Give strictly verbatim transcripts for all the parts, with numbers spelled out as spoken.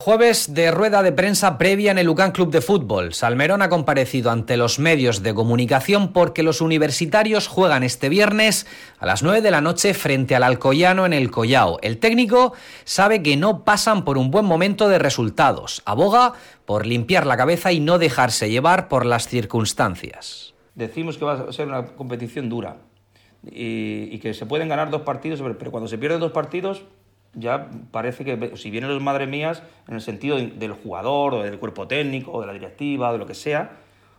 Jueves de rueda de prensa previa en el Lucan Club de Fútbol. Salmerón ha comparecido ante los medios de comunicación porque los universitarios juegan este viernes a las nueve de la noche frente al Alcoyano en el Collao. El técnico sabe que no pasan por un buen momento de resultados. Aboga por limpiar la cabeza y no dejarse llevar por las circunstancias. Decimos que va a ser una competición dura y, y que se pueden ganar dos partidos, pero cuando se pierden dos partidos ya parece que si vienen los madre mías en el sentido del jugador o del cuerpo técnico o de la directiva o de lo que sea,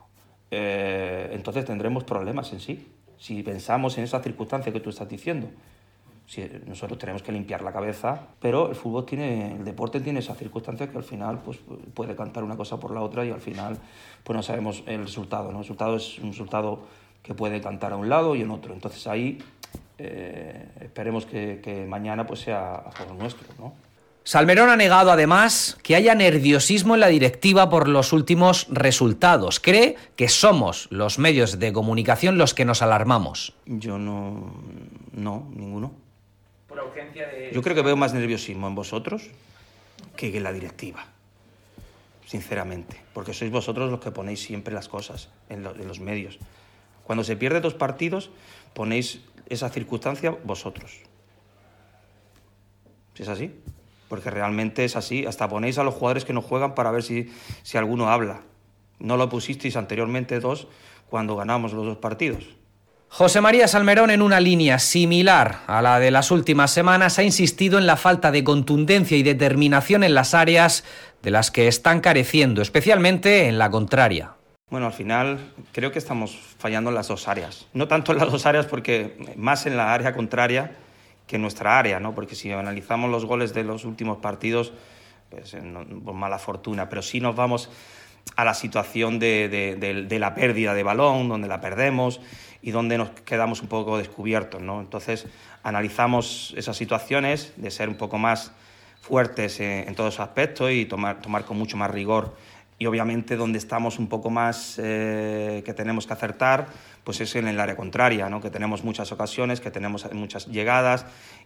eh, entonces tendremos problemas en sí. Si pensamos en esa circunstancia que tú estás diciendo, si nosotros tenemos que limpiar la cabeza, pero el fútbol tiene, el deporte tiene esas circunstancias que al final pues, puede cantar una cosa por la otra y al final pues no sabemos el resultado, ¿no? El resultado es un resultado que puede cantar a un lado y en otro. Entonces ahí Eh, esperemos que, que mañana pues sea a favor nuestro, ¿no? Salmerón ha negado además que haya nerviosismo en la directiva por los últimos resultados. Cree que somos los medios de comunicación los que nos alarmamos. Yo no, no, ninguno. Por ausencia de... Yo creo que veo más nerviosismo en vosotros que en la directiva, sinceramente, porque sois vosotros los que ponéis siempre las cosas en, lo, en los medios. Cuando se pierde dos partidos, ponéis esa circunstancia vosotros. ¿Sí es así? Porque realmente es así. Hasta ponéis a los jugadores que no juegan para ver si, si alguno habla. No lo pusisteis anteriormente dos cuando ganamos los dos partidos. José María Salmerón, en una línea similar a la de las últimas semanas, ha insistido en la falta de contundencia y determinación en las áreas de las que están careciendo, especialmente en la contraria. Bueno, al final creo que estamos fallando en las dos áreas. No tanto en las dos áreas, porque más en la área contraria que en nuestra área, ¿no? Porque si analizamos los goles de los últimos partidos, pues no, por mala fortuna, pero sí nos vamos a la situación de, de, de, de la pérdida de balón, donde la perdemos y donde nos quedamos un poco descubiertos, ¿no? Entonces analizamos esas situaciones de ser un poco más fuertes en, en todos esos aspectos y tomar, tomar con mucho más rigor. Y obviamente donde estamos un poco más, eh, que tenemos que acertar, pues es en el área contraria, ¿no? Que tenemos muchas ocasiones, que tenemos muchas llegadas,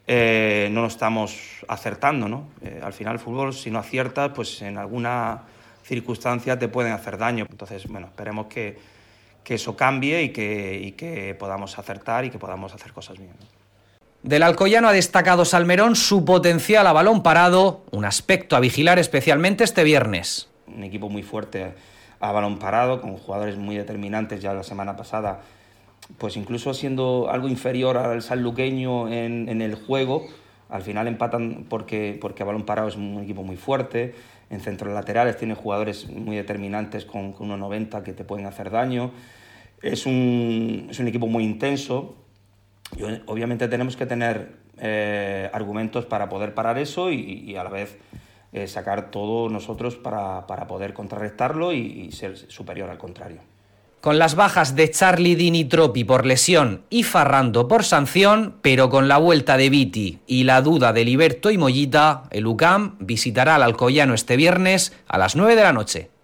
eh, no lo estamos acertando, ¿no? Eh, al final el fútbol, si no aciertas, pues en alguna circunstancia te pueden hacer daño. Entonces, bueno, esperemos que, que eso cambie y que, y que podamos acertar y que podamos hacer cosas bien, ¿no? Del Alcoyano ha destacado Salmerón su potencial a balón parado, un aspecto a vigilar especialmente este viernes. Un equipo muy fuerte a balón parado, con jugadores muy determinantes. Ya la semana pasada, pues incluso siendo algo inferior al sanluqueño en, en el juego, al final empatan porque, porque a balón parado es un equipo muy fuerte. En centros laterales tiene jugadores muy determinantes con, con uno noventa que te pueden hacer daño. Es un, es un equipo muy intenso y obviamente tenemos que tener eh, argumentos para poder parar eso y, y a la vez Eh, sacar todo nosotros para, para poder contrarrestarlo y, y ser superior al contrario. Con las bajas de Charlie Dinitropi por lesión y Farrando por sanción, pero con la vuelta de Viti y la duda de Liberto y Mollita, el U C A M visitará al Alcoyano este viernes a las nueve de la noche.